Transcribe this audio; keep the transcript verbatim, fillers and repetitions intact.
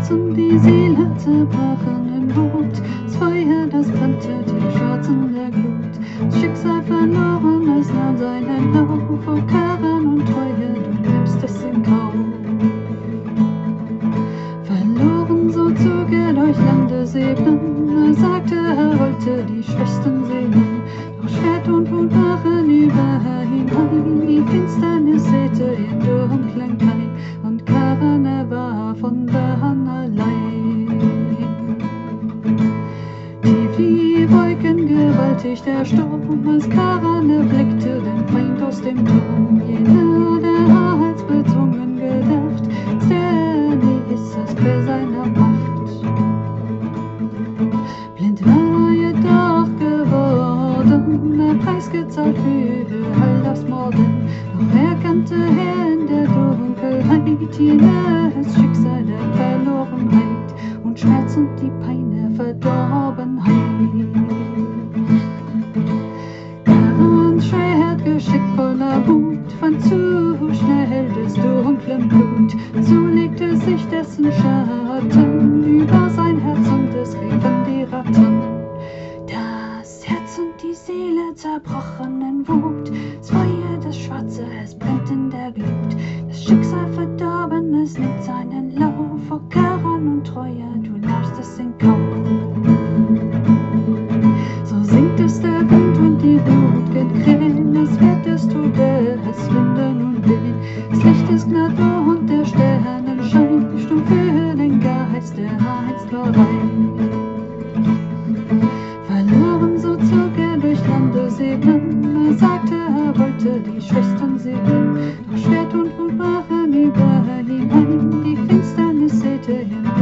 und die Seele zerbrachen in Wut. Das Feuer, das brannte, die Schwarzen der Glut. Das Schicksal verloren, es nahm seinen Lauf. Vor Karren und Treue, du nimmst es in Kauf. Verloren, so zog er durch Landesebenen. Er sagte, er wollte die schwächsten Seelen. Doch Schwert und Wut brachen über hinein. Die Finsternis säte in dunklen Klein. Und Karren, er war von dahan allein. Tief die Wolken, gewaltig der Sturm, als Karren erblickte den Feind aus dem Turm. Jener, der als bezwungen gedacht, als der nie ist es quer seiner Macht. Blind war jedoch geworden, der Preis gezahlt für all das Morden. Doch er kannte er in der Dunkelheit jenes Schicksal der Verlorenheit und Schmerz und die Pein der Verdorbenheit. Karrens Schwert, geschickt voller Wut, fand zu schnell des dunklen Blut. So legte sich dessen Schatten über sein Herz und es riefen die Ratten. Das Herz und die Seele zerbrochen in Wut. Das Feuer, das Schwarze, es brennt in der Glut. Das Schicksal verdorben, es nimmt seinen Lauf. Vor Karren und Treue, du nimmst es in Kauf. So singt es der Wind und die Wut geht krähen. Es wird des Todes Winde nun wehen. Das Licht ist Gnade und der Sternenschein, stumm für den Geist, der einst war rein. Verloren, so zog er durch Landesebenen. Er sagte, er wollte die schwächsten Seelen. Doch Schwert und Wut brachen über hinein. Die Finsternis säte hin